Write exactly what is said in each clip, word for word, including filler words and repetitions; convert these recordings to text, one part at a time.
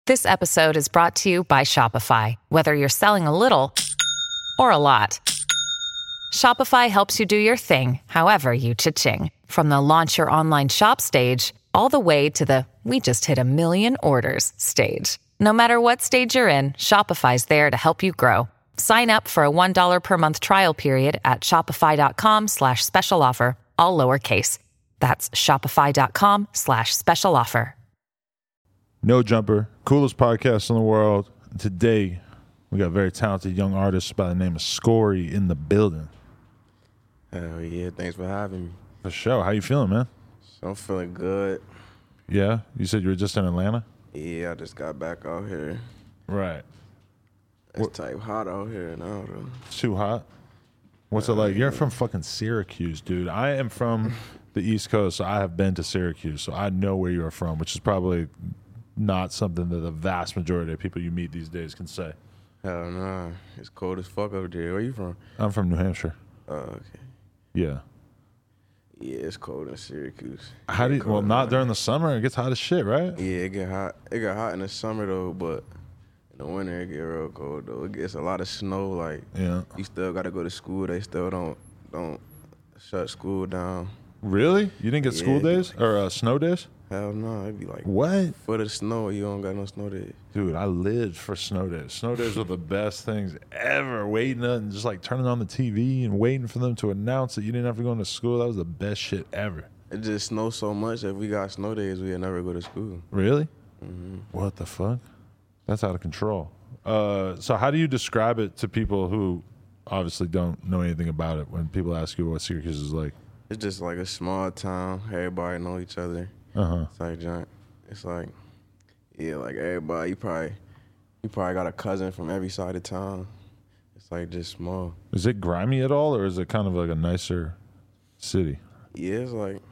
This episode is brought to you by Shopify. Whether you're selling a little or a lot, Shopify helps you do your thing, however you cha-ching. From the launch your online shop stage, all the way to the we just hit a million orders stage. No matter what stage you're in, Shopify's there to help you grow. Sign up for a one dollar per month trial period at shopify.com slash special offer, all lowercase. That's shopify.com slash special offer. No Jumper, coolest podcast in the world. Today, we got a very talented young artist by the name of Scory in the building. Hell yeah, thanks for having me. For sure. How you feeling, man? So I'm feeling good. Yeah? You said you were just in Atlanta? Yeah, I just got back out here. Right. It's What- type hot out here now, though. It's too hot? What's it like? You're from fucking Syracuse, dude. I am from the East Coast, so I have been to Syracuse, so I know where you're from, which is probably not something that the vast majority of people you meet these days can say. Hell nah, it's cold as fuck over there. Where you from? I'm from New Hampshire. Oh, okay. Yeah. Yeah, it's cold in Syracuse. How do you, It well, cold not out during the summer. It gets hot as shit, right? here. Yeah, it get hot. It get hot in the summer though, but in the winter it get real cold though. It gets a lot of snow. Like Yeah. you still gotta go to school. They still don't don't shut school down. Really? You didn't get school Yeah. days or uh, snow days? Hell no, it'd be like What? foot of snow. You don't got no snow days. Dude, I lived for snow days. Snow days were the best things ever. Waiting and just like turning on the T V and waiting for them to announce that you didn't have to go into school. That was the best shit ever. It just snows so much. If we got snow days, we'd never go to school. Really? Mm-hmm. What the fuck? That's out of control. Uh, so how do you describe it to people who obviously don't know anything about it when people ask you what Syracuse is like? It's just like a small town. Everybody know each other. Uh-huh. It's like giant. It's like, yeah, like everybody. You probably, you probably got a cousin from every side of town. It's like just small. Is it grimy at all, or is it kind of like a nicer city? Yeah, it's like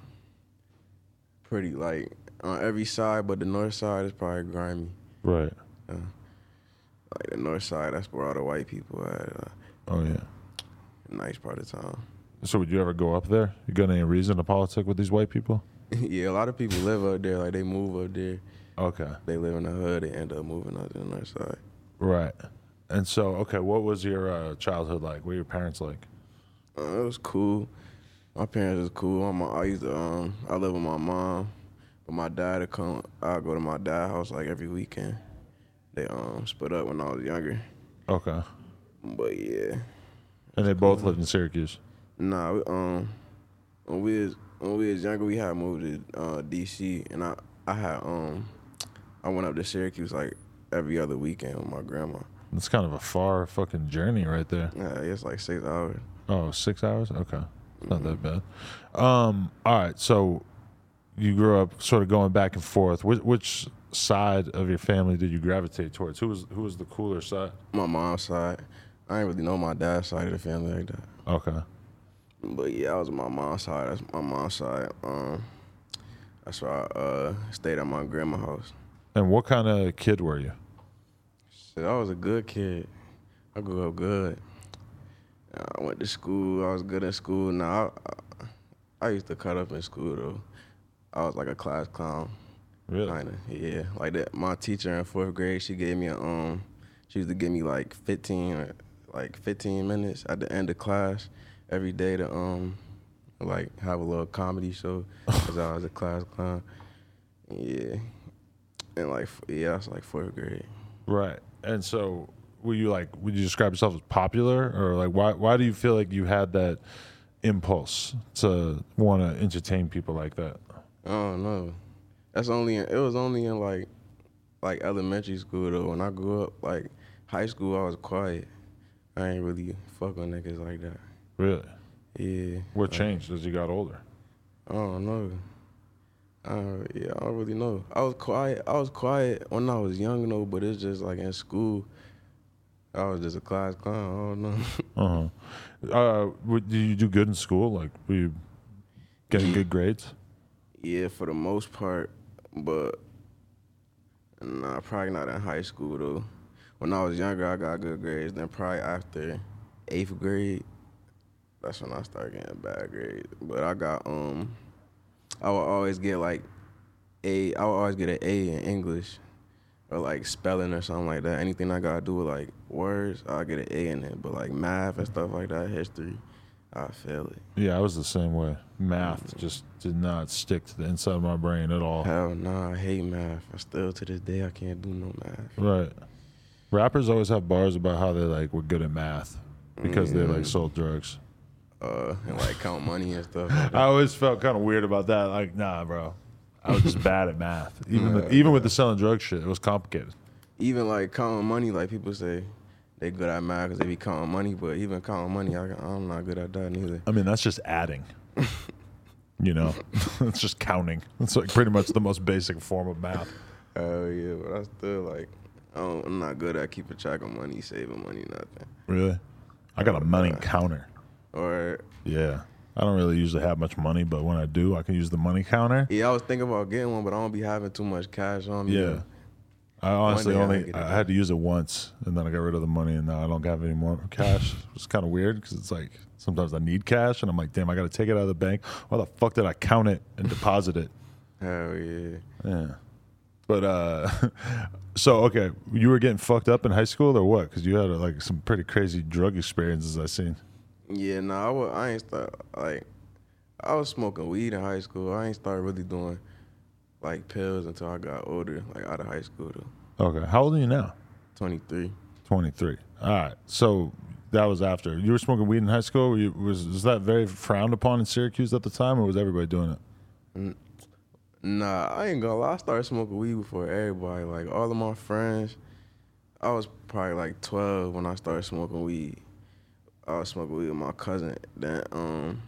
pretty like on every side, but the north side is probably grimy. Right. Uh, like the north side, that's where all the white people at. Uh, Oh, yeah. nice part of town. So would you ever go up there? You got any reason to politic with these white people? Yeah, a lot of people live up there. Like they move up there. Okay. They live in the hood. They end up moving up to the north side. Right. And so, okay, what was your uh, childhood like? What were your parents like? Uh, it was cool. My parents was cool. My, I used to, um, I live with my mom, but my dad would come. I go to my dad's house like every weekend. They um split up when I was younger. Okay. But yeah, And they both lived in Syracuse? nah. We, um, when we was when we was younger, we had moved to uh, D C, and I I had um I went up to Syracuse like every other weekend with my grandma. It's kind of a far fucking journey right there. Yeah, it's like six hours. Oh, six hours? Okay. Not that bad. Um, all right, so you grew up sort of going back and forth. Which, which side of your family did you gravitate towards? Who was who was the cooler side? My mom's side. I didn't really know my dad's side of the family like that. Okay. But yeah, I was on my mom's side. That's my mom's side. Um, that's why I uh, stayed at my grandma's house. And what kind of kid were you? Shit, I was a good kid. I grew up good. Uh, I went to school. I was good in school. Now, I, I, I used to cut up in school, though. I was like a class clown. Really? Kinda, yeah. Like that. My teacher in fourth grade, she gave me a, um, she used to give me like fifteen, or like fifteen minutes at the end of class every day to, um, like have a little comedy show because I was a class clown. Yeah. And like, yeah, I was like fourth grade. Right. And so were you like, would you describe yourself as popular, or like why why do you feel like you had that impulse to want to entertain people like that? I don't know. That's only in, it was only in like like elementary school though. When I grew up, like high school, I was quiet. I ain't really fuck with niggas like that. Really? Yeah. What like, changed as you got older? I don't know. I don't, yeah, I don't really know. I was quiet. I was quiet when I was young though, but it's just like in school, I was just a class clown. I don't know. Uh-huh. Uh, w- did you do good in school? Like, were you getting good grades? Yeah, for the most part, but nah, probably not in high school though. When I was younger, I got good grades. Then probably after eighth grade, that's when I started getting bad grades. But I got um, I would always get like A. I would always get an A in English. or like spelling or something like that. Anything I gotta do with like words, I'll get an A in it. But like math and stuff like that, history, I fail it. Yeah, I was the same way. Math just did not stick to the inside of my brain at all. Hell no, I hate math. I still to this day I can't do no math. Right. Rappers always have bars about how they like were good at math because mm-hmm. they like sold drugs. Uh, and like count money and stuff. Like I always felt kind of weird about that. Like, nah, bro. I was just bad at math. Even the, even with the selling drug shit, it was complicated. Even like counting money, like people say they good at math because they be counting money, but even counting money, I, I'm not good at that neither. I mean, that's just adding. You know, it's just counting. It's like pretty much the most basic form of math. Oh yeah, but I still like, I don't, I'm not good at keeping track of money, saving money, nothing. Really? I got a money uh, counter. Or yeah. I don't really usually have much money, but when I do, I can use the money counter. Yeah, I was thinking about getting one, but I don't be having too much cash on me. Yeah. I honestly only, I, I had to use it once, and then I got rid of the money, and now I don't have any more cash. It's kind of weird, because it's like, sometimes I need cash, and I'm like, damn, I got to take it out of the bank. Why the fuck did I count it and deposit it? Hell yeah. Yeah. But, uh, so, okay, you were getting fucked up in high school, or what? Because you had, like, some pretty crazy drug experiences I seen. Yeah, no, nah, I, was, I ain't start, like, I was smoking weed in high school. I ain't started really doing, like, pills until I got older, like, out of high school, though. Okay. How old are you now? twenty-three. twenty-three. All right. So that was after. You were smoking weed in high school? Were you, was, was that very frowned upon in Syracuse at the time, or was everybody doing it? Nah, I ain't gonna lie. I started smoking weed before everybody. Like, all of my friends, I was probably, like, twelve when I started smoking weed. I was smoking weed with my cousin. Then, um...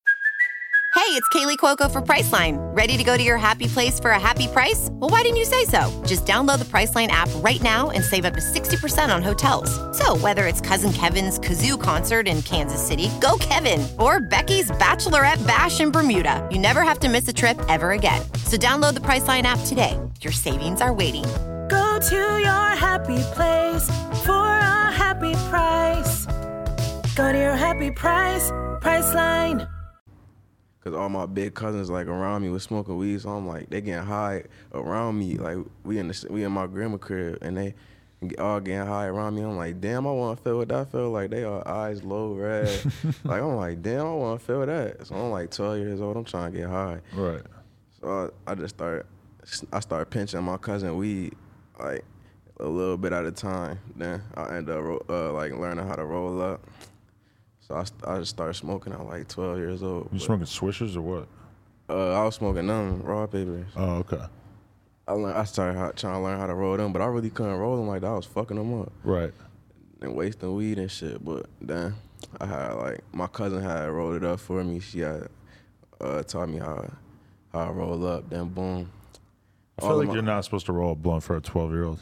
Hey, it's Kaylee Cuoco for Priceline. Ready to go to your happy place for a happy price? Well, why didn't you say so? Just download the Priceline app right now and save up to sixty percent on hotels. So whether it's Cousin Kevin's Kazoo Concert in Kansas City, go Kevin, or Becky's Bachelorette Bash in Bermuda, you never have to miss a trip ever again. So download the Priceline app today. Your savings are waiting. Go to your happy place for a happy price. Go to your happy price, Priceline. Cause all my big cousins like around me was smoking weed, so I'm like, they getting high around me. Like we in the we in my grandma crib, and they all getting high around me. I'm like, damn, I want to feel what that feel like. They are eyes low red. Like I'm like, damn, I want to feel that. So I'm like twelve years old. I'm trying to get high. Right. So I, I just started. I started pinching my cousin weed, like a little bit at a time. Then I ended up uh, like learning how to roll up. So I, I just started smoking at like twelve years old. You smoking Swishers or what? Uh, I was smoking them, raw papers. Oh, okay. I learned, I started how, trying to learn how to roll them, but I really couldn't roll them like that. I was fucking them up. Right. And wasting weed and shit. But then I had like, my cousin had rolled it up for me. She had uh, taught me how, how I roll up. Then boom. I feel like my, you're not supposed to roll a blunt for a twelve-year-old.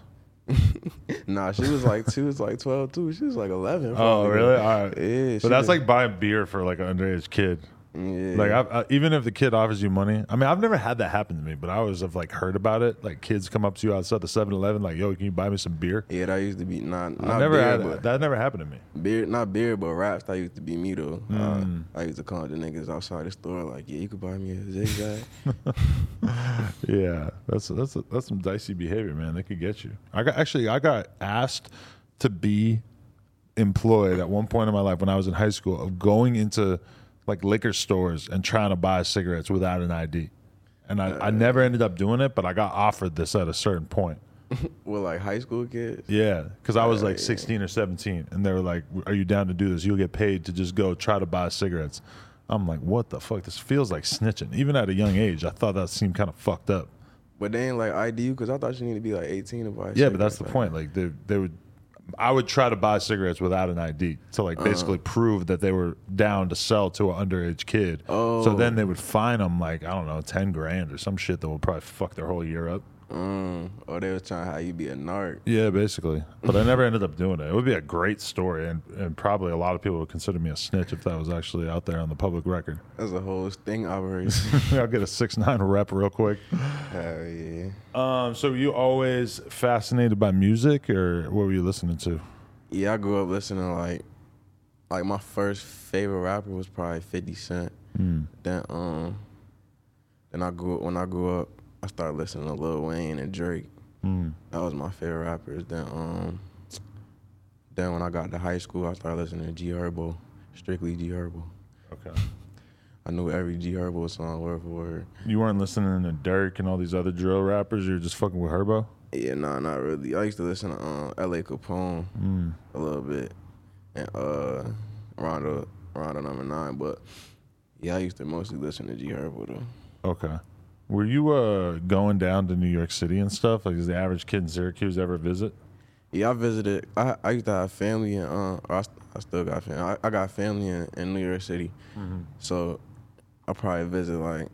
Nah, she was like she was like twelve too. She was like eleven. Oh, really? All right. Yeah. But that's did. like buying beer for like an underage kid. Yeah. Like I, I, even if the kid offers you money, I mean, I've never had that happen to me, but I always have like heard about it. Like kids come up to you outside the seven eleven, like, "Yo, can you buy me some beer?" Yeah, that used to be not. not I never beer, had but that. Never happened to me. Beer, not beer, but raps. That used to be me though. Mm. Uh, I used to call the niggas outside the store like, "Yeah, you could buy me a zigzag." Yeah, that's that's that's some dicey behavior, man. They could get you. I got actually, I got asked to be employed at one point in my life when I was in high school of going into like liquor stores and trying to buy cigarettes without an I D. And I, uh, I never ended up doing it, but I got offered this at a certain point. Well, like high school kids? Yeah, because I was like uh, sixteen or seventeen, and they were like, "Are you down to do this? You'll get paid to just go try to buy cigarettes." I'm like, what the fuck? This feels like snitching. Even at a young age, I thought that seemed kind of fucked up. But they ain't like I D you, because I thought you need to be like eighteen to buy. Yeah, but that's the point. Like they, they would, I would try to buy cigarettes without an I D to like basically uh-huh. prove that they were down to sell to an underage kid. Oh. So then they would fine them like, I don't know, ten grand or some shit that would probably fuck their whole year up. Mm. Or they was trying to have you be a narc. Yeah, basically. But I never ended up doing it. It would be a great story, and, and probably a lot of people would consider me a snitch if that was actually out there on the public record. That's a whole sting operation. I'll get a six nine rep real quick. Hell yeah. Um, so were you always fascinated by music, or what were you listening to? Yeah, I grew up listening to like, like my first favorite rapper was probably fifty Cent. Mm. Then, um, then I grew up, when I grew up, I started listening to Lil Wayne and Drake. Mm. That was my favorite rappers. Then um, then when I got to high school, I started listening to G Herbo, strictly G Herbo. Okay. I knew every G Herbo song word for word. You weren't listening to Dirk and all these other drill rappers. You were just fucking with Herbo. Yeah, nah, not really. I used to listen to um, L A Capone Mm. a little bit, and uh, Rondo, Rondo number nine. But yeah, I used to mostly listen to G Herbo though. Okay. Were you uh, going down to New York City and stuff? Like, does the average kid in Syracuse ever visit? Yeah, I visited. I I used to have family in. Uh, I, I still got family. I, I got family in, in New York City, Mm-hmm. so I probably visit like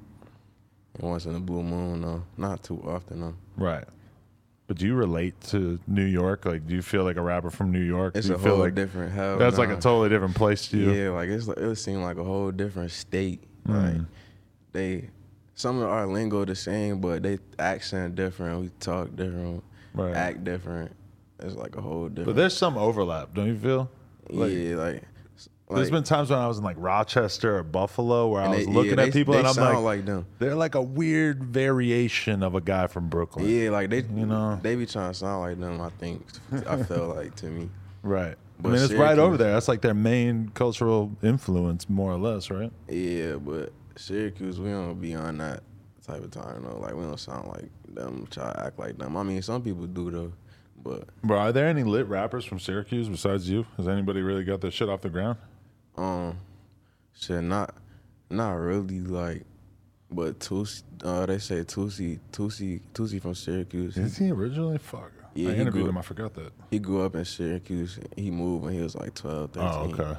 once in a blue moon. though. Not too often though. Right. But do you relate to New York? Like, do you feel like a rapper from New York? It's do a you feel whole like different hell. that's nah. like a totally different place to you? Yeah, like it's like, it seemed like a whole different state. Like Mm. they, some of our lingo the same, but they accent different. We talk different, Right. act different. It's like a whole different. But there's some overlap, don't you feel? Like, yeah, like, There's like been times when I was in like Rochester or Buffalo where I and was they- looking yeah, at they- people they and I'm sound like, like them. they're like a weird variation of a guy from Brooklyn. Yeah, like they, You know? they be trying to sound like them. I think I feel like to me. Right. But I mean, it's right Syracuse- over there. That's like their main cultural influence, more or less, right? Yeah, but Syracuse, we don't be on that type of time though. Like we don't sound like them, try to act like them. I mean, some people do though, but Bro, are there any lit rappers from Syracuse besides you? Has anybody really got their shit off the ground? um, shit, not, not really like, but Tusi, uh, they say Tusi, Tusi, Tusi from Syracuse. Is he originally? Fuck. Yeah, I he interviewed grew- him. I forgot that. He grew up in Syracuse. He moved when he was like twelve, thirteen. Oh,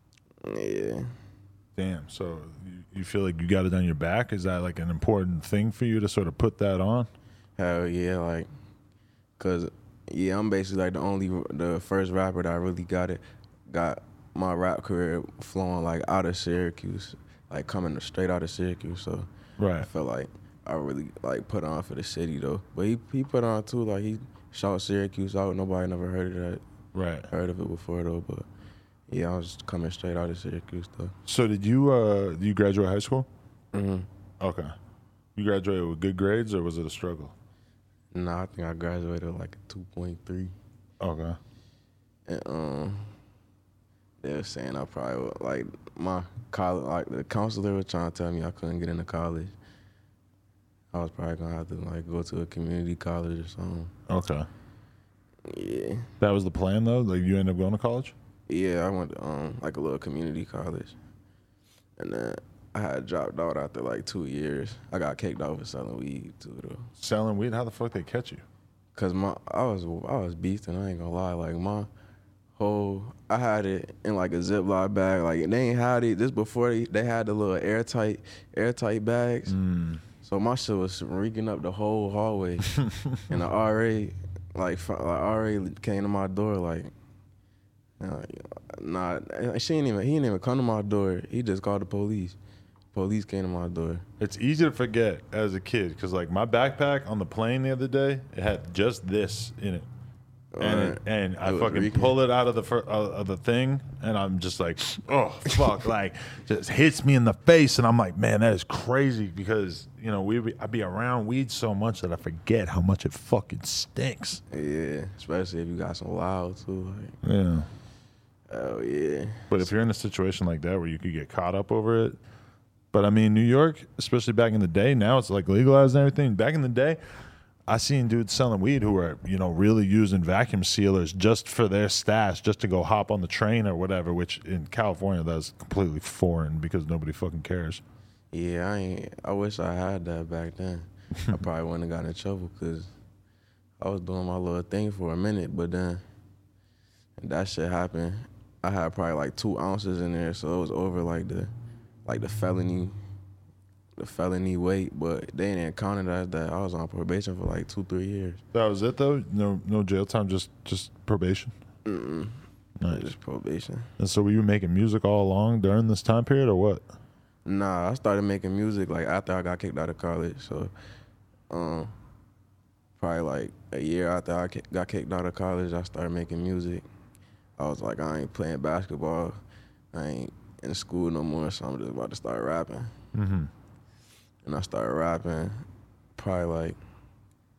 okay. Yeah. Damn. So you, you feel like you got it on your back? Is that like an important thing for you to sort of put that on? Hell yeah, like, cause yeah, I'm basically like the only, the first rapper that I really got it, got my rap career flowing like out of Syracuse, like coming straight out of Syracuse. So I Right. felt like I really like put on for the city though. But he he put on too, like he shout Syracuse out. Nobody never heard of that, Right. heard of it before though. But yeah, I was coming straight out of Syracuse though. So did you uh did you graduate high school? hmm Okay. You graduated with good grades or was it a struggle? Nah, I think I graduated like a two point three. Okay. And um, they were saying I probably would, like my college, like the counselor was trying to tell me I couldn't get into college. I was probably gonna have to like go to a community college or something. Okay. Yeah, That was the plan though? Like you ended up going to college? yeah. I went to um like a little community college, and then I had dropped out after like two years. I got kicked out for selling weed too though. Selling weed? How the fuck they catch you? Cause my I was I was beasting. I ain't gonna lie. Like my whole I had it in like a Ziploc bag. Like they ain't had it just before they, they had the little airtight airtight bags. Mm. So my shit was reeking up the whole hallway. And the R A like, fr- like R A came to my door like, uh, nah, she ain't even he didn't even come to my door. He just called the police. Police came to my door. It's easy to forget as a kid because like my backpack on the plane the other day, it had just this in it. And, it, and I It was fucking reeking. pull it out of the fir- uh, of the thing, and I'm just like, oh fuck, like just hits me in the face, and I'm like, man, that is crazy because you know we be, I be around weed so much that I forget how much it fucking stinks. Yeah, especially if you got some loud too. Like, Yeah, oh yeah. but if you're in a situation like that where you could get caught up over it, but I mean New York, especially back in the day, now it's like legalized and everything. Back in the day, I seen dudes selling weed who were, you know, really using vacuum sealers just for their stash, just to go hop on the train or whatever, which in California, that's completely foreign because nobody fucking cares. Yeah, I ain't. I wish I had that back then. I probably wouldn't have gotten in trouble because I was doing my little thing for a minute, but then that shit happened. I had probably like two ounces in there, so it was over like the, like the felony, the felony weight. But they didn't count it as that. I was on probation for like two, three years. That was it though? No no jail time, just just probation? Mm-mm. Nice. Just probation. And so were you making music all along during this time period or what? Nah, I started making music like after I got kicked out of college. So, um, probably like a year after I ki- got kicked out of college, I started making music. I was like, I ain't playing basketball, I ain't in school no more, so I'm just about to start rapping. Mm-hmm. And I started rapping probably like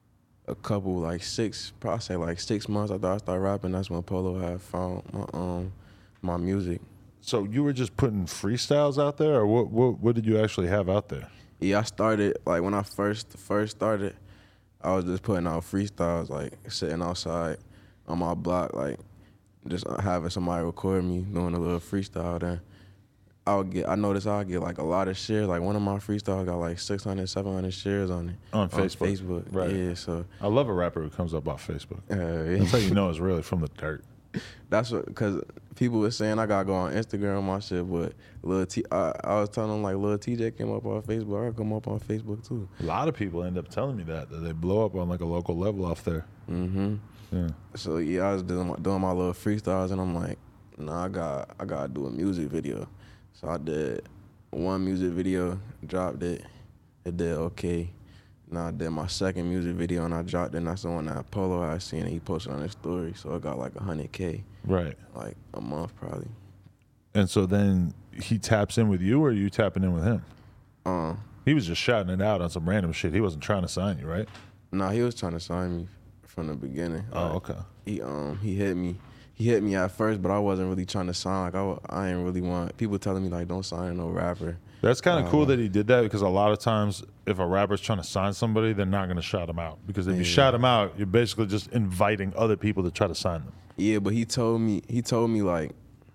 a couple, like six, probably say like six months after I started rapping, that's when Polo had found my um my music. So you were just putting freestyles out there, or what? What, what did you actually have out there? Yeah, I started, like when I first first started, I was just putting out freestyles, like sitting outside on my block, like just having somebody record me doing a little freestyle. Then I would get, I noticed I would get like a lot of shares. Like one of my freestyles got like six hundred, seven hundred shares on it. On Facebook. On Facebook, right. Yeah, so. I love a rapper who comes up off Facebook. Uh, yeah. That's how you know it's really from the dirt. That's what, because people were saying I gotta go on Instagram and my shit, but Lil T, I, I was telling them like Lil T J came up on Facebook. I gotta come up on Facebook too. A lot of people end up telling me that, that they blow up on like a local level off there. Mm-hmm. Yeah. So yeah, I was doing my, doing my little freestyles, and I'm like, nah, I got I gotta do a music video. So I did one music video, dropped it, it did okay. Now I did my second music video and I dropped it, and that's the one that Polo had seen and he posted on his story. So it got like one hundred K. Right. Like a month probably. And so then he taps in with you, or are you tapping in with him? Um, He was just shouting it out on some random shit. He wasn't trying to sign you, right? Nah, he was trying to sign me from the beginning. Oh, Like, okay. He um he hit me. He hit me at first, but I wasn't really trying to sign. Like I, wa- I ain't really want people telling me like don't sign no rapper. That's kind of Uh, cool that he did that, because a lot of times if a rapper's trying to sign somebody, they're not going to shout them out. Because if you shout them out, you're basically just inviting other people to try to sign them. Yeah, but he told me he told me like,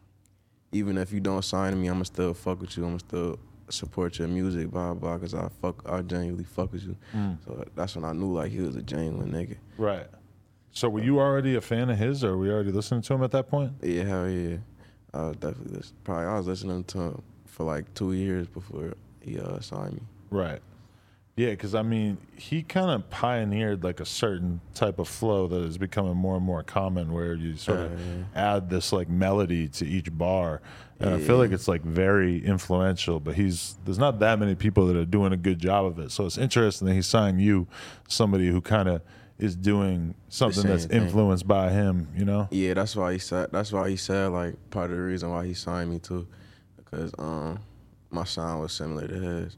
even if you don't sign me, I'ma still fuck with you. I'ma still support your music, blah blah, because I fuck, I genuinely fuck with you. Mm. So that's when I knew like he was a genuine nigga. Right. So were you already a fan of his, or were you already listening to him at that point? Yeah, hell yeah. I was definitely listen, probably I was listening to him for like two years before he uh, signed me. Right. Yeah, because I mean, he kind of pioneered like a certain type of flow that is becoming more and more common, where you sort of Uh, yeah. add this like melody to each bar, and I feel Yeah. like it's like very influential. But he's there's not that many people that are doing a good job of it, so it's interesting that he signed you, somebody who kind of is doing something same that's thing. influenced by him. You know? Yeah, that's why he said. That's why he said like part of the reason why he signed me too, because um my sound was similar to his.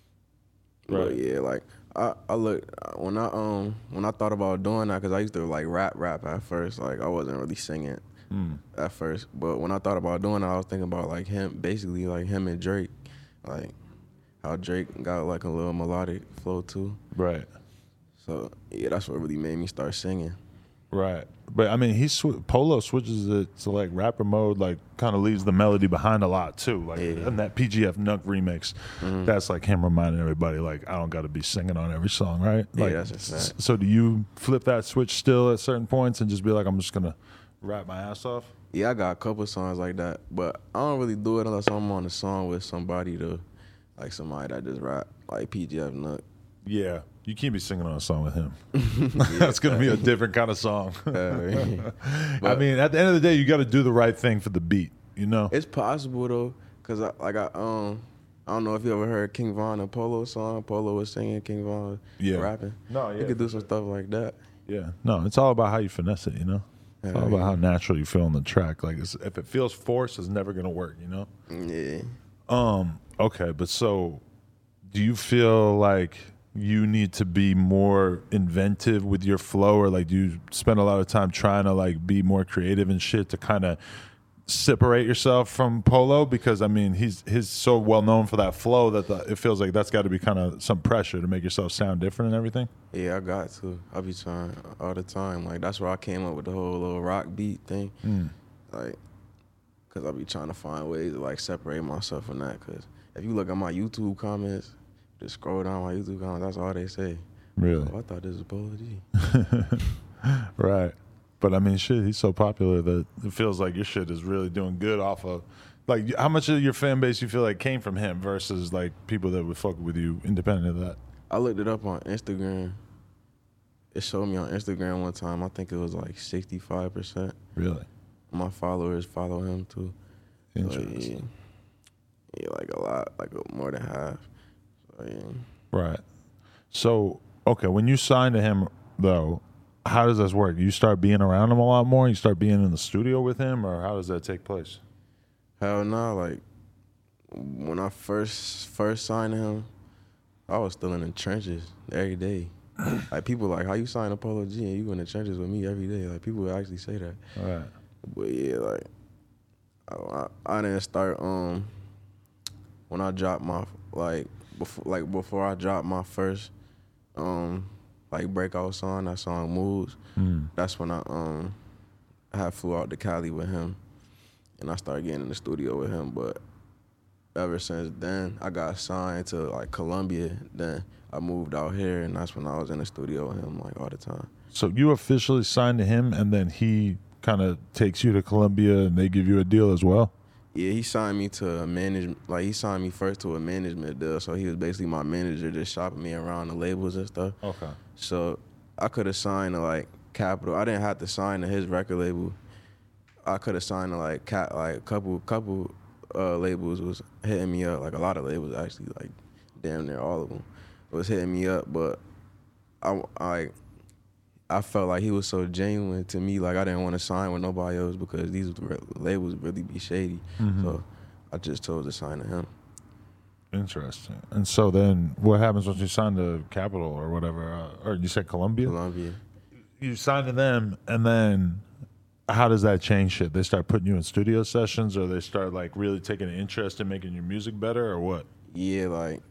But Right. yeah, like I I look when I um when I thought about doing that, because I used to like rap rap at first. Like I wasn't really singing Mm. at first, but when I thought about doing it, I was thinking about like him, basically like him and Drake, like how Drake got like a little melodic flow too. Right. So yeah, that's what really made me start singing. Right. But I mean, he sw- Polo switches it to like rapper mode, like kind of leaves the melody behind a lot too. Like Yeah. in that P G F Nuck remix, that's like him reminding everybody, like, I don't got to be singing on every song, right? Yeah, Like, that's a s- fact. so do you flip that switch still at certain points and just be like, I'm just gonna rap my ass off? Yeah, I got a couple songs like that, but I don't really do it unless I'm on a song with somebody to, like somebody that just rap, like P G F Nut. Yeah, you can't be singing on a song with him. That's gonna be a different kind of song. Uh, I mean, at the end of the day, you got to do the right thing for the beat. You know? It's possible though, cause I, like I um I don't know if you ever heard King Von and Polo song. Polo was singing, King Von Yeah. rapping. No, yeah, You could do for some stuff like that. Yeah, no, it's all about how you finesse it, you know? It's all Yeah, about yeah. how natural you feel on the track. Like, it's, if it feels forced, it's never going to work, you know? Yeah. Um, okay, but so do you feel like you need to be more inventive with your flow, or like do you spend a lot of time trying to like be more creative and shit to kind of separate yourself from Polo? Because I mean, he's he's so well known for that flow that the, it feels like that's got to be kind of some pressure to make yourself sound different and everything. Yeah, I got to. I be trying all the time. Like that's where I came up with the whole little rock beat thing. Mm. Like, cause I be trying to find ways to like separate myself from that. Cause if you look at my YouTube comments, just scroll down my YouTube comments, that's all they say. Really? Oh, I thought this was Polo G. Right. But I mean, shit, he's so popular that it feels like your shit is really doing good off of, like, how much of your fan base you feel like came from him versus like people that would fuck with you independent of that? I looked it up on Instagram. It showed me on Instagram one time. I think it was like sixty-five percent. Really? My followers follow him too. So, Interesting. yeah, yeah, like a lot, like more than half. So, yeah. Right. So, okay, when you signed to him, though, how does this work? You start being around him a lot more? You start being in the studio with him, or how does that take place? Hell no, like when I first first signed him, I was still in the trenches every day. like people like, how you sign a Polo G and you in the trenches with me every day? Like people would actually say that. Right. But yeah, like I, I, I didn't start um when I dropped my like before like before I dropped my first um like breakout song, that song Moves. Mm. That's when I um I had flew out to Cali with him, and I started getting in the studio with him. But ever since then, I got signed to like Columbia. Then I moved out here, and that's when I was in the studio with him like all the time. So you officially signed to him, and then he kind of takes you to Columbia, and they give you a deal as well? Yeah, he signed me to a management, like he signed me first to a management deal. So he was basically my manager, just shopping me around the labels and stuff. Okay. So I could have signed to like Capitol. I didn't have to sign to his record label. I could have signed to like cat, like a couple, couple uh, labels was hitting me up. Like a lot of labels actually, like damn near all of them was hitting me up. But I, I, I felt like he was so genuine to me. Like I didn't want to sign with nobody else because these labels really be shady. Mm-hmm. So I just chose to sign to him. Interesting. And so then, what happens once you sign to Capitol or whatever? Uh, or you said Columbia? Columbia. You sign to them, and then how does that change shit? They start putting you in studio sessions, or they start like really taking an interest in making your music better, or what? Yeah, like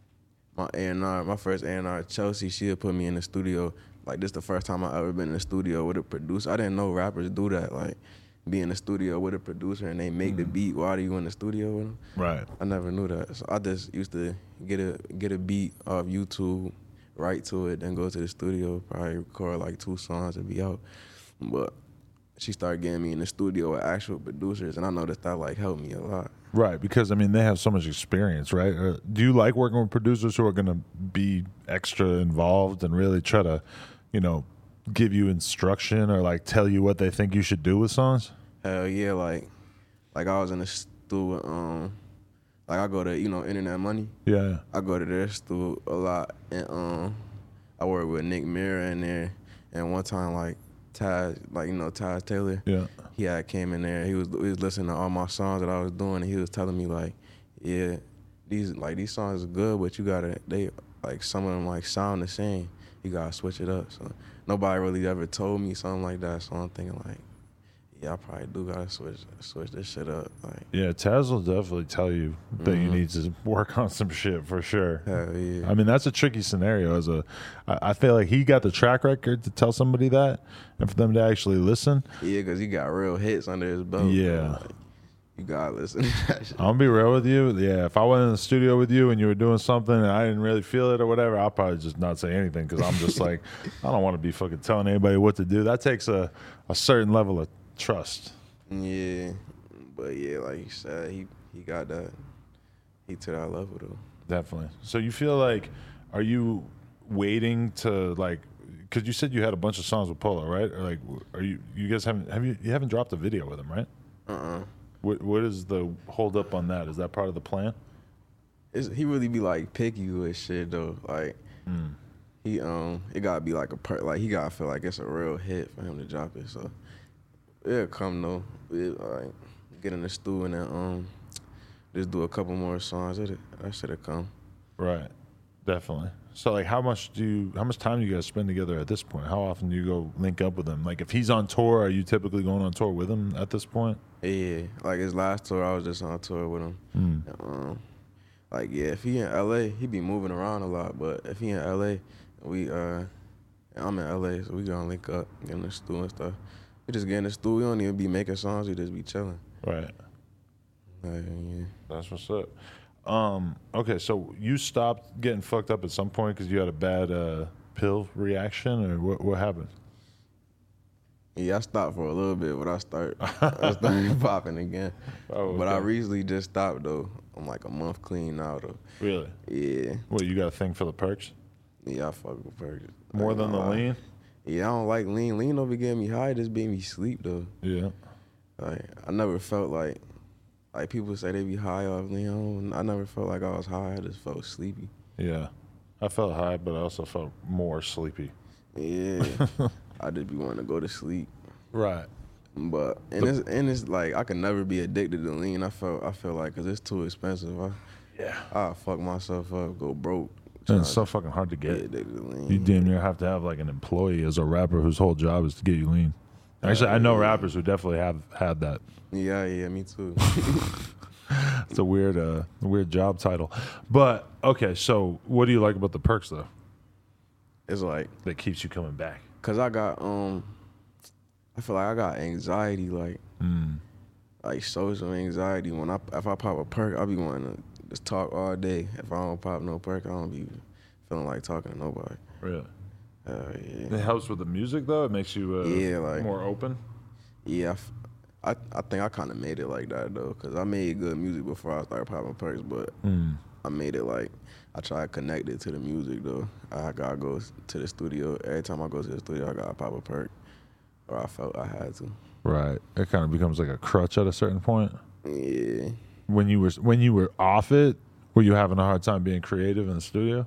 my A and R, my first A and R, Chelsea, she had put me in the studio. Like this the first time I ever been in the studio with a producer. I didn't know rappers do that. Like be in the studio with a producer and they make mm. the beat while you in the studio with them. Right. I never knew that. So I just used to get a get a beat off YouTube, write to it, then go to the studio, probably record like two songs and be out. But she started getting me in the studio with actual producers, and I noticed that like helped me a lot. Right, because I mean they have so much experience, right? Uh, do you like working with producers who are going to be extra involved and really try to, you know, give you instruction or like tell you what they think you should do with songs? Hell yeah, like like I was in the studio, um, like I go to, you know, Internet Money. Yeah. I go to their studio a lot, and um, I work with Nick Mira in there, and one time like Taz, like you know Taz Taylor. Yeah. He had came in there. He was he was listening to all my songs that I was doing, and he was telling me like, yeah, these like these songs are good, but you gotta they like some of them like sound the same. You gotta switch it up. So nobody really ever told me something like that. So I'm thinking like, yeah, I probably do gotta switch switch this shit up. Like, yeah, Taz will definitely tell you that mm-hmm. you need to work on some shit for sure. Hell yeah. I mean, that's a tricky scenario. As a, I, I feel like he got the track record to tell somebody that, and for them to actually listen. Yeah, because he got real hits under his belt. Yeah. Like, you gotta listen to that shit. I'm gonna be real with you. Yeah, if I went in the studio with you and you were doing something and I didn't really feel it or whatever, I'll probably just not say anything because I'm just like, I don't want to be fucking telling anybody what to do. That takes a, a certain level of trust. Yeah, but yeah, like you said, he he got that. He to that level though. Definitely. So you feel like, are you waiting to like? Because you said you had a bunch of songs with Polo, right? Or like, are you you guys haven't have you you haven't dropped a video with him, right? Uh uh-uh. uh. What what is the hold up on that? Is that part of the plan? It's, he really be like picky with shit though. Like mm. he um, it gotta be like a per like he gotta feel like it's a real hit for him to drop it. So it'll come though. It, like get in the stew and then um, just do a couple more songs. It that shit'll come. Right, definitely. So like, how much do you, how much time do you guys spend together at this point? How often do you go link up with him? Like, if he's on tour, are you typically going on tour with him at this point? Yeah, like his last tour, I was just on tour with him. Mm. Um, like, yeah, if he in L A, he be moving around a lot. But if he in L A, we uh, I'm in L A, so we gonna link up, get in the studio and stuff. We just get in the studio. We don't even be making songs. We just be chilling. Right. Like, yeah. That's what's up. Um, okay, so you stopped getting fucked up at some point because you had a bad uh, pill reaction, or what? What happened? Yeah, I stopped for a little bit, but I start I started popping again. Oh, okay. But I recently just stopped though. I'm like a month clean now though. Really? Yeah. What, you got a thing for the perks? Yeah, I fuck with perks. More like, than the lie. Lean? Yeah, I don't like lean. Lean don't be getting me high, just make me sleep though. Yeah. Like I never felt like. Like, people say they be high off lean. I never felt like I was high. I just felt sleepy. Yeah. I felt high, but I also felt more sleepy. Yeah. I just be wanting to go to sleep. Right. But, and, but, it's, and it's like, I could never be addicted to lean. I felt, I feel like, because it's too expensive. I, yeah. I'll fuck myself up, go broke And it's so fucking hard to get. Yeah, they just lean. You damn near have to have like an employee as a rapper whose whole job is to get you lean. Actually, I know rappers who definitely have had that. Yeah, yeah, me too. It's a weird, uh, weird job title. But okay, so what do you like about the perks though? It's like That keeps you coming back. cause I got um, I feel like I got anxiety, like Mm. like social anxiety. When I if I pop a perk, I be wanting to just talk all day. If I don't pop no perk, I don't be feeling like talking to nobody. Really? Uh, It yeah, helps with the music though. It makes you uh, Yeah, like- more open. yeah. I f- I, I think I kind of made it like that though, cause I made good music before I started popping perks, but Mm. I made it like I try to connect it to the music though. I gotta go to the studio. Every time I go to the studio, I gotta pop a perk, or I felt I had to. Right. It kind of becomes like a crutch at a certain point. Yeah. When you were when you were off it, were you having a hard time being creative in the studio?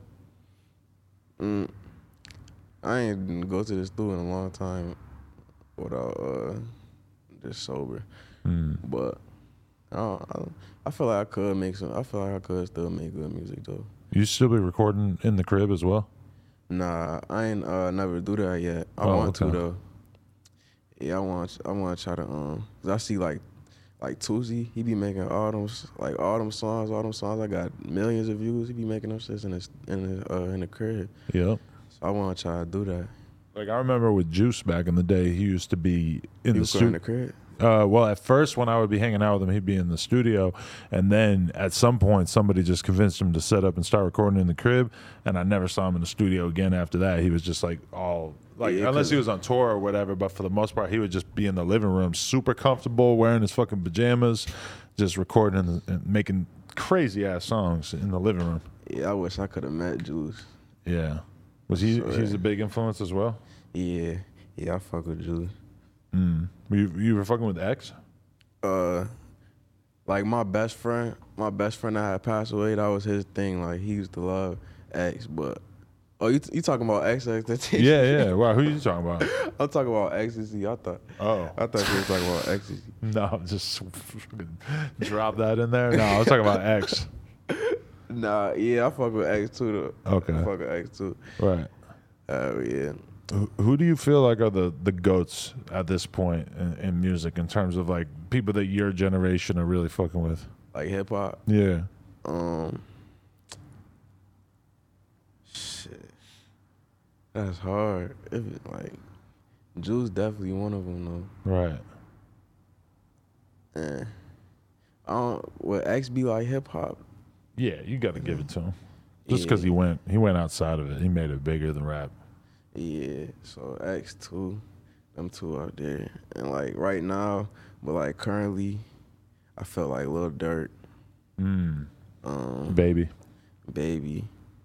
Mm, I ain't go to the studio in a long time without uh, just sober. Mm. But I, don't, I, don't, I feel like I could make some. I feel like I could still make good music though. You still be recording in the crib as well? Nah, I ain't uh, never do that yet. I Oh, want okay. to though. Yeah, I want. I want to try to um. Cause I see like, like Tuzi, he be making all them s- like all them songs, all them songs. I got millions of views. He be making them shits in the in the uh, in the crib. Yep. So I want to try to do that. Like I remember with Juice back in the day, he used to be in He the was in the studio. crib. Uh, well, at first, when I would be hanging out with him, he'd be in the studio, and then at some point, somebody just convinced him to set up and start recording in the crib, and I never saw him in the studio again after that. He was just like all like, Yeah, unless 'cause- he was on tour or whatever, but for the most part, he would just be in the living room, super comfortable, wearing his fucking pajamas, just recording and, and making crazy ass songs in the living room. Yeah, I wish I could have met Juice. Yeah, was he? So, He's yeah. a big influence as well. Yeah, yeah, I fuck with Juice. Mm. You you were fucking with X? Uh, like my best friend, my best friend that had passed away, that was his thing. Like he used to love X, but oh, you you talking about X X? Yeah, yeah. Wow, who are you talking about? I'm talking about ecstasy. I thought. Oh. I thought you was talking about ecstasy. No, just fucking drop that in there. No, I was talking about X. Nah, yeah, I fuck with X too though. Okay. I fuck with X too. Right. Oh yeah. Who, who do you feel like are the, the goats at this point in, in music in terms of like people that your generation are really fucking with? Like hip hop. Yeah. Um. Shit. That's hard. If it, like, Juice definitely one of them though. Right. Eh. I don't. Would X be like hip hop? Yeah, you got to give it to him. Just because Yeah. he went he went outside of it, he made it bigger than rap. Yeah. So X two, them two out there, and like right now, but like currently, I felt like Lil Durk, Mm. um, Baby. Baby,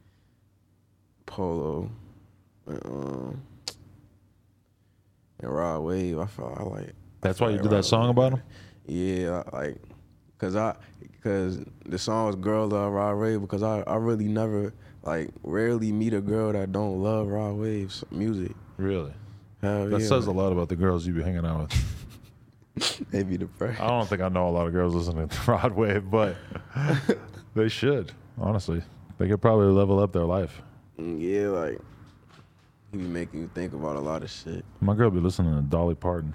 Polo, and, um, and Rod Wave. I felt I like. That's I why feel you like did that Rod song Wave. about him? Yeah, I- like, cause I, cause the song was "Girl Love Rod Wave" because I, I really never, like, rarely meet a girl that don't love Rod Wave's music. Really? Hell That yeah. says a lot about the girls you be hanging out with. Maybe the first. I don't think I know a lot of girls listening to Rod Wave, but they should, honestly. They could probably level up their life. Yeah, like, he be making you think about a lot of shit. My girl be listening to Dolly Parton.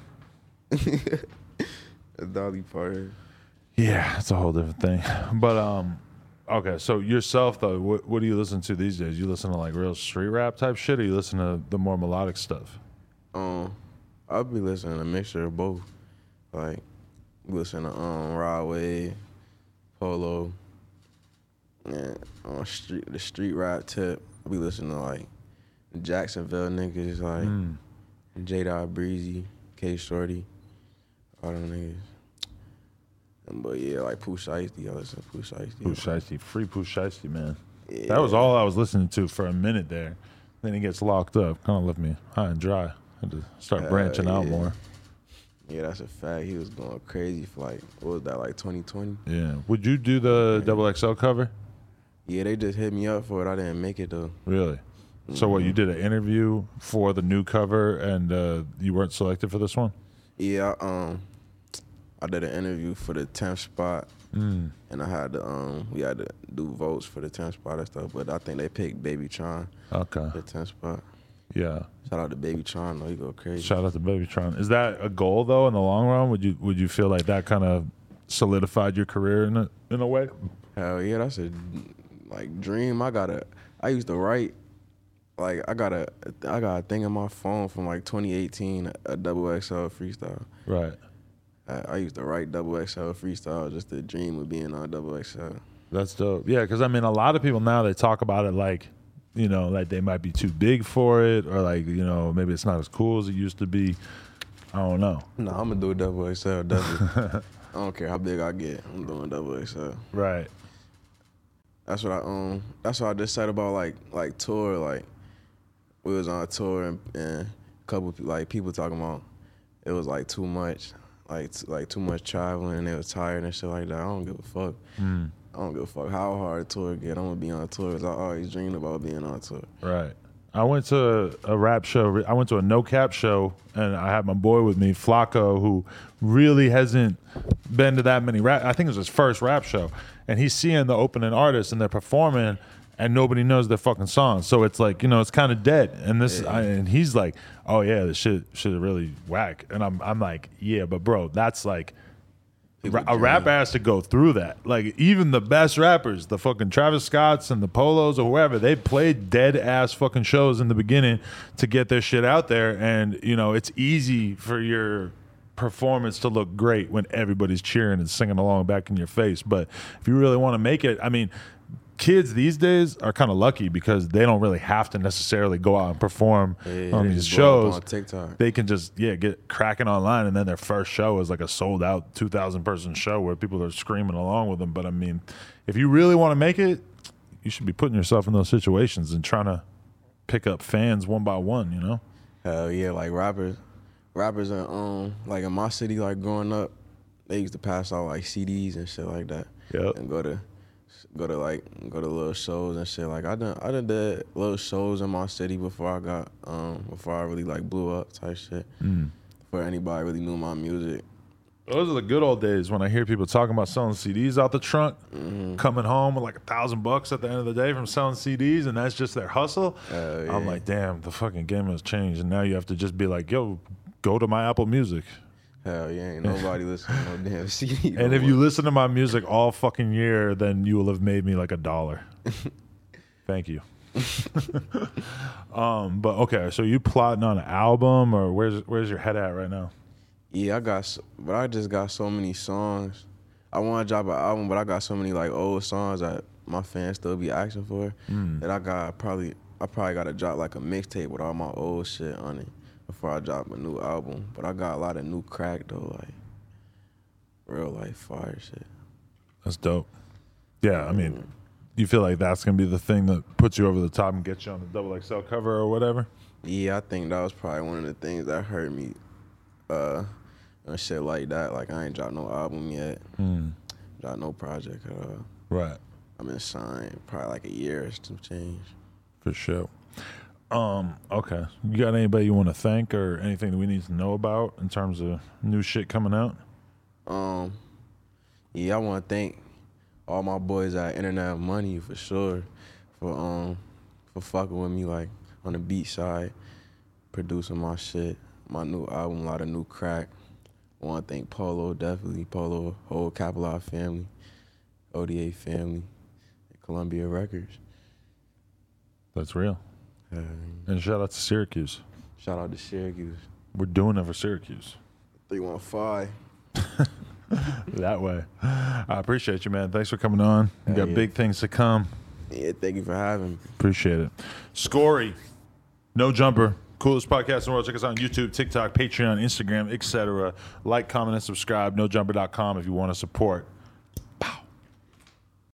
Dolly Parton. Yeah, it's a whole different thing. But um, okay, so yourself though, what, what do you listen to these days? You listen to like real street rap type shit, or you listen to the more melodic stuff? Um, I'll be listening to a mixture of both. Like, listen to um Rod Wave, Polo, and on street the street rap tip. I be listening to like Jacksonville niggas like Mm. J Dot Breezy, K Shorty, all them niggas. And, but yeah, like Pooh Shiesty, I listen to Pooh Shiesty. Pooh Shiesty, free Pooh Shiesty, man. Yeah. That was all I was listening to for a minute there. Then he gets locked up, kind of left me high and dry. I had to start Hell branching out yeah. more. Yeah, that's a fact. He was going crazy for like, what was that, like twenty twenty? Yeah. Would you do the double X L cover? Yeah, they just hit me up for it. I didn't make it though. Really? So what? You did an interview for the new cover, and uh, you weren't selected for this one? Yeah, um, I did an interview for the tenth spot Mm. And I had to um we had to do votes for the tenth spot and stuff, but I think they picked Baby Tron Okay. for the tenth spot. Yeah. Shout out to Baby Tron, though, he go crazy. Shout out to Babytron. Is that a goal though in the long run? Would you would you feel like that kind of solidified your career in a in a way? Hell yeah, that's a like dream. I got a I used to write like I got a I got a thing on my phone from like twenty eighteen, a double X L freestyle. Right. I, I used to write double X L freestyle just to dream of being on double X L. That's dope. Yeah, because I mean, a lot of people now they talk about it like, you know, like they might be too big for it, or like, you know, maybe it's not as cool as it used to be. I don't know. No, I'm gonna do a double X L. Definitely. I don't care how big I get. I'm doing double X L. Right. That's what I um. That's what I just said about like like tour. Like we was on a tour and, and a couple like people talking about it was like too much, like t- like too much traveling and they was tired and shit like that. I don't give a fuck. Mm. I don't give a fuck how hard a tour get. I'm gonna be on tour. 'Cause I always dreamed about being on tour. Right. I went to a rap show. I went to a No Cap show, and I had my boy with me, Flacco, who really hasn't been to that many rap. I think it was his first rap show, and he's seeing the opening artists, and they're performing, and nobody knows their fucking songs. So it's like, you know, it's kind of dead. And this, Yeah. I, and he's like, "Oh yeah, this shit, shit is really whack." And I'm, I'm like, "Yeah, but bro, that's like." People A rapper dream. has to go through that. Like, even the best rappers, the fucking Travis Scotts and the Polos or whoever, they played dead ass fucking shows in the beginning to get their shit out there. And, you know, it's easy for your performance to look great when everybody's cheering and singing along back in your face. But if you really want to make it, I mean, kids these days are kind of lucky because they don't really have to necessarily go out and perform Yeah, on they these just blow up shows. on TikTok. They can just yeah get cracking online, and then their first show is like a sold out two thousand person show where people are screaming along with them. But I mean, if you really want to make it, you should be putting yourself in those situations and trying to pick up fans one by one. You know? Hell yeah, like rappers, rappers in um like in my city, like growing up, they used to pass out like C Ds and shit like that. Yep. And go to go to like go to little shows and shit. Like I done I done did little shows in my city before I got um before I really like blew up type shit. Mm. Before anybody really knew my music. Those are the good old days when I hear people talking about selling C Ds out the trunk, Mm-hmm. coming home with like a thousand bucks at the end of the day from selling C Ds, and that's just their hustle. Hell yeah. I'm like, damn, the fucking game has changed, and now you have to just be like, yo, go to my Apple Music. Hell yeah, ain't nobody listening to no damn C D. And no if you more. listen to my music all fucking year, then you will have made me like a dollar. Thank you. um, but okay, so you plotting on an album, or where's where's your head at right now? Yeah, I got, so, but I just got so many songs. I want to drop an album, but I got so many like old songs that my fans still be asking for Mm. that I got probably, I probably got to drop like a mixtape with all my old shit on it before I drop a new album. But I got a lot of new crack though, like real life fire shit. That's dope. Yeah, I mean, you feel like that's gonna be the thing that puts you over the top and gets you on the double X L cover or whatever? Yeah, I think that was probably one of the things that hurt me, uh, and shit like that. Like I ain't dropped no album yet, Mm. dropped no project at all. Right, I've been signed probably like a year or some change. for sure. Um, okay. You got anybody you want to thank or anything that we need to know about in terms of new shit coming out? Um, yeah, I want to thank all my boys at Internet Money for sure, for um, for fucking with me like on the beat side, producing my shit, my new album, a lot of new crack. I want to thank Polo, definitely Polo, whole Capital family, O D A family, and Columbia Records. That's real. Uh, And shout out to Syracuse. shout out to Syracuse, We're doing it for Syracuse. three one five. That way. I appreciate you, man. Thanks for coming on. You Hell got yeah. big things to come. Yeah, thank you for having me. Appreciate it. Scory, No Jumper, coolest podcast in the world. Check us out on YouTube, TikTok, Patreon, Instagram, et cetera. Like, comment, and subscribe. no jumper dot com if you want to support.